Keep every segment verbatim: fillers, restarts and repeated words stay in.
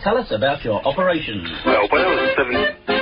tell us about your operation. Well, when I was seven...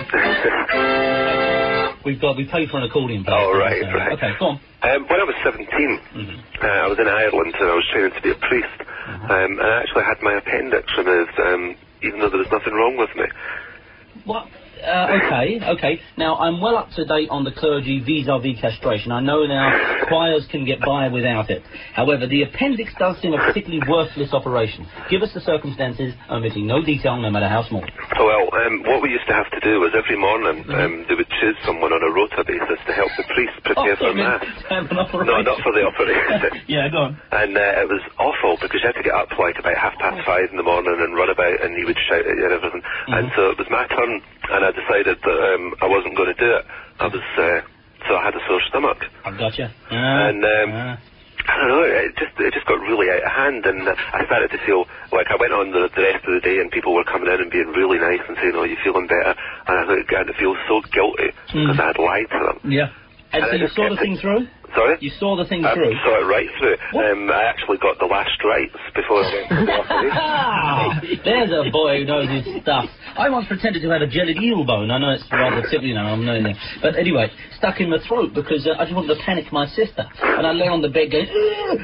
We've got, we paid for an accordion player. Oh, right, so. right. Okay, go on. Um, when I was seventeen, mm-hmm. uh, I was in Ireland and I was training to be a priest. Mm-hmm. um, and I actually had my appendix removed, um, even though there was nothing wrong with me. What? Uh, okay, okay. Now, I'm well up to date on the clergy vis-a-vis castration. I know now choirs can get by without it. However, the appendix does seem a particularly worthless operation. Give us the circumstances, omitting no detail, no matter how small. Well, um, what we used to have to do was every morning um, they would choose someone on a rota basis to help the priest prepare oh, for Mass. No, not for the operation. Yeah, go on. And uh, it was awful because you had to get up like about half past five in the morning and run about and he would shout at you and everything. Mm-hmm. And so it was my turn and I decided that um, I wasn't going to do it. I was, uh, so I had a sore stomach. I gotcha. Uh, and um, uh. I don't know, it just it just got really out of hand, and uh, I started to feel like I went on the, the rest of the day, and people were coming in and being really nice and saying, "Oh, you feeling better?" And I began to feel so guilty mm. because I had lied to them. Yeah. And, and so you saw the thing through? Sorry? You saw the thing I through? I saw it right through. Um, I actually got the last rites before I went to the operation. There's a boy who knows his stuff. I once pretended to have a jellied eel bone. I know it's rather typical, you know, I'm knowing that. But anyway, stuck in my throat because uh, I just wanted to panic my sister. And I lay on the bed going,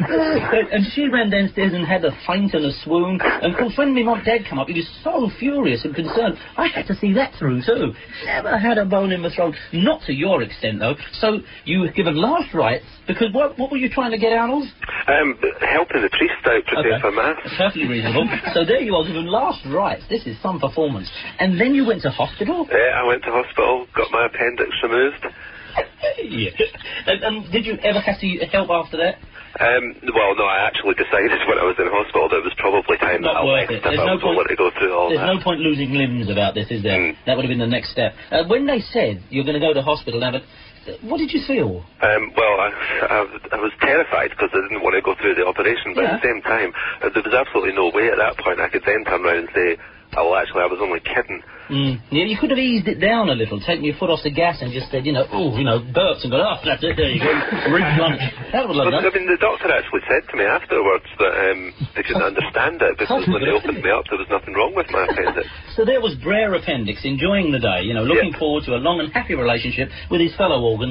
and she ran downstairs and had a faint and a swoon. And of course, when my mum dad come up, he was so furious and concerned. I had to see that through too. Never had a bone in my throat. Not to your extent, though. So you were given last rites because what, what were you trying to get out of? Um, helping the priest out prepare okay. for Mass. Perfectly reasonable. So there you are, given last rites. This is some performance. And then you went to hospital? Yeah, I went to hospital, got my appendix removed. Yeah. And, and did you ever have to help after that? Um, well, no, I actually decided when I was in hospital that it was probably time Not that I worth left it. if There's I no was point, willing to go through all there's that. There's no point losing limbs about this, is there? Mm. That would have been the next step. Uh, when they said you're going to go to hospital now, but what did you feel? Um, well, I, I, I was terrified because I didn't want to go through the operation, but yeah. at the same time, uh, there was absolutely no way at that point I could then turn around and say, oh, well, actually, I was only kidding. Mm. Yeah, you could have eased it down a little, taken your foot off the gas and just said, you know, oh, you know, burps and gone, oh, that's it, there you go, rig lunch. That would have well, done. I mean, the doctor actually said to me afterwards that um, they couldn't understand it because when they opened me up, there was nothing wrong with my appendix. So there was Brer Appendix enjoying the day, you know, looking yep. forward to a long and happy relationship with his fellow organs.